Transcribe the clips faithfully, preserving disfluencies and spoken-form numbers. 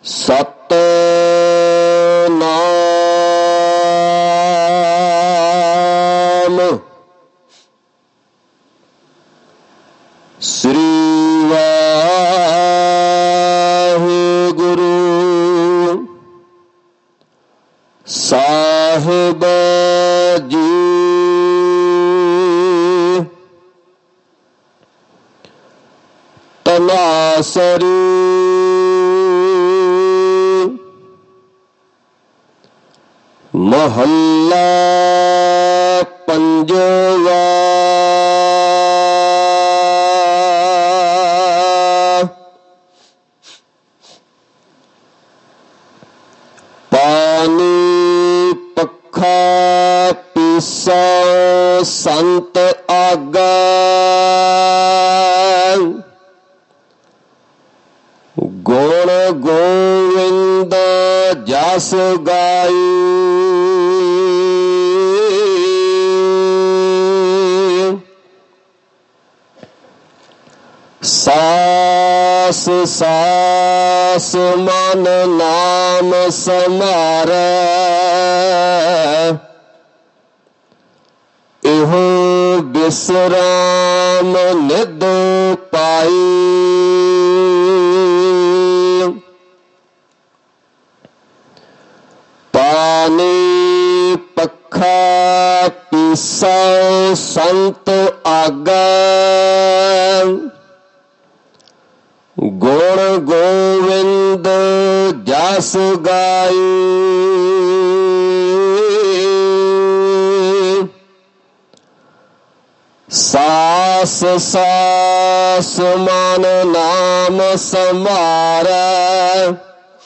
ਸਤਿਨਾਮ ਸ੍ਰੀ ਵਾਹਿਗੁਰੂ ਸਾਹਿਬ ਜੀ। ਤਨਾਸਰੀ ਮਹੱਲਾ ਪੰਜਵਾ। ਪਾਣੀ ਪੱਖਾ ਪੀਸੋ ਸੰਤ ਆਗਾ, ਗੁਣ ਗੋਵਿੰਦ ਜਸ ਗਾਈ। ਸਾਸ ਸਾਸ ਮਨ ਨਾਮ ਸਮਾਰੈ, ਇਹੋ ਬਿਸਰਾਮ ਨਿਧ ਪਾਈ। ਪਾਣੀ ਪੱਖਾ ਪੀਸੋ ਸੰਤ ਆਗਾ, ਗੁਣ ਗੋਵਿੰਦ ਜਸ ਗਾਈ। ਸਾਸ ਸਾਸ ਮਨ ਨਾਮ ਸਮਾਰੈ,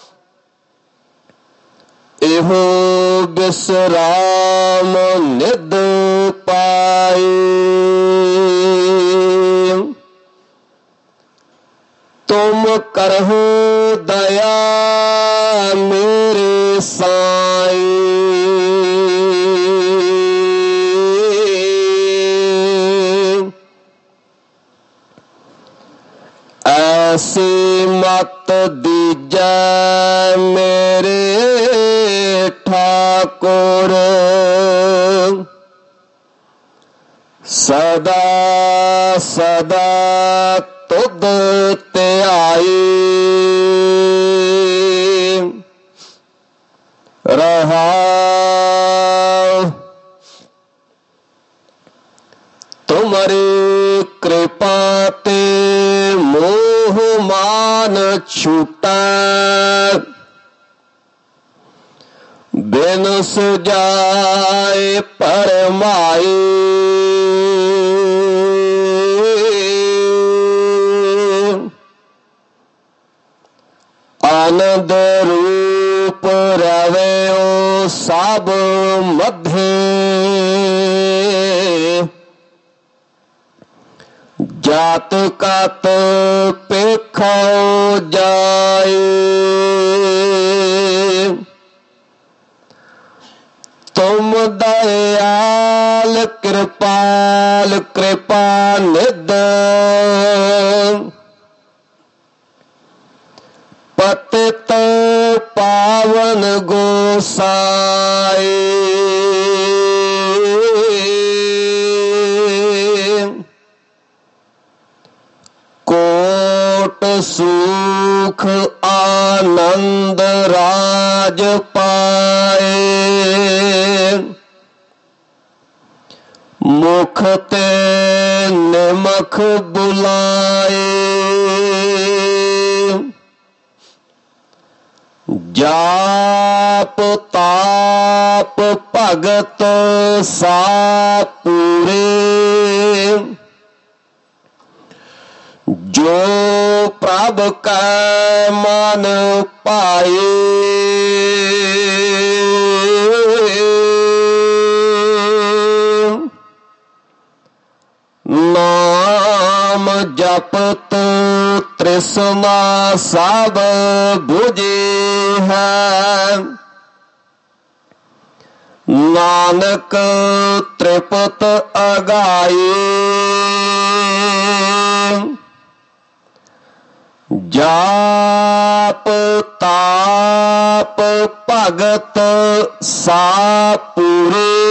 ਇਹੋ ਬਿਸਰਾਮ ਨਿਧ ਪਾਈ। ਤੁਮ ਕਰਹੁ ਦਇਆ ਮੇਰੇ ਸਾਈਂ, ਐਸੀ ਮਤ ਦੀਜੈ ਮੇਰੇ ਠਾਕੁਰ, ਸਦਾ ਸਦਾ ਤੁਧ ਧਿਆਈ। ਰਹਾਉ ਤੁਮਰੀ ਕਿਰਪਾ ਤੇ ਮੋਹ ਮਾਨ ਛੂਟੈ, ਬਿਨ ਸੁਜਾਏ ਪਰਮਾਈ। ਆਨੰਦ ਰੂਪ ਰਵਿਓ ਸਭ ਮਧੇ, ਜਾਤ ਕਤ ਪੇਖੋ ਜਾਏ। ਤੁਮ ਦਇਆਲ ਕਿਰਪਾਲ ਕਿਰਪਾ ਨਿਧ, ਪਤਿਤ ਪਾਵਨ ਗੋਸਾਈ। ਕੋਟ ਸੁਖ ਆਨੰਦ ਰਾਜ ਪਾਏ, ਮੁਖ ਤੇ ਨਿਮਖ ਬੁਲਾਏ। ਜਾਪ ਤਾਪ ਭਗਤ ਸਾ ਪੂਰੇ, ਜੋ ਪ੍ਰਭ ਕੈ ਮਨ ਪਾਏ। ਨਾਮ ਜਪਤ ਤ੍ਰਿਸ਼ਨਾ ਸਭ ਬੁਝੇ ਹੈ, ਨਾਨਕ ਤ੍ਰਿਪਤ ਅਗਾਈ। ਜਾਪ ਤਾਪ ਭਗਤ ਸਾ ਪੂਰੇ,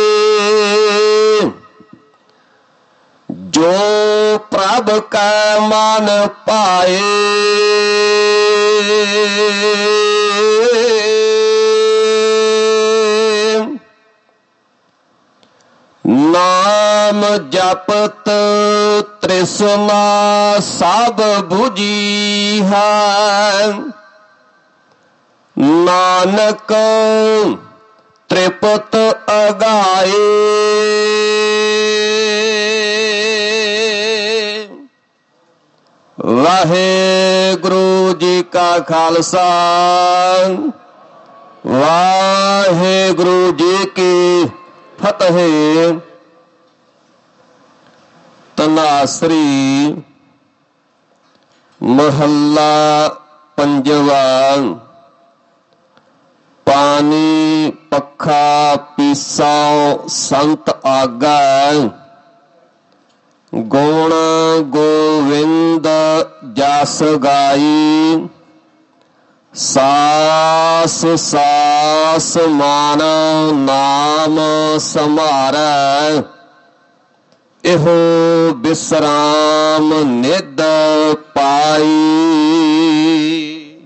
ਜੋ ਪ੍ਰਭ ਕੈ ਮਨ ਪਾਏ। ਨਾਮ ਜਪਤ ਤ੍ਰਿਸ਼ਨਾ ਸਭ ਬੁਝੀ ਹੈ, ਨਾਨਕ ਤ੍ਰਿਪਤ ਅਗਾਏ। ਵਾਹਿਗੁਰੂ ਜੀ ਕਾ ਖਾਲਸਾ, ਵਾਹਿਗੁਰੂ ਜੀ ਕੀ ਫਤਿਹ। ਤਨਾਸਰੀ ਮਹੱਲਾ ਪੰਜਵਾ। ਪਾਣੀ ਪੱਖਾ ਪੀਸਾਂ ਸੰਤ ਆਗਾ, ਗੁਣ ਗੋਵਿੰਦ ਜਸ ਗਾਈ। ਸਾਸ ਸਾਸ ਮਨ ਨਾਮ ਸਮਾਰੈ, ਇਹੋ ਬਿਸਰਾਮ ਨਿਧ ਪਾਈ।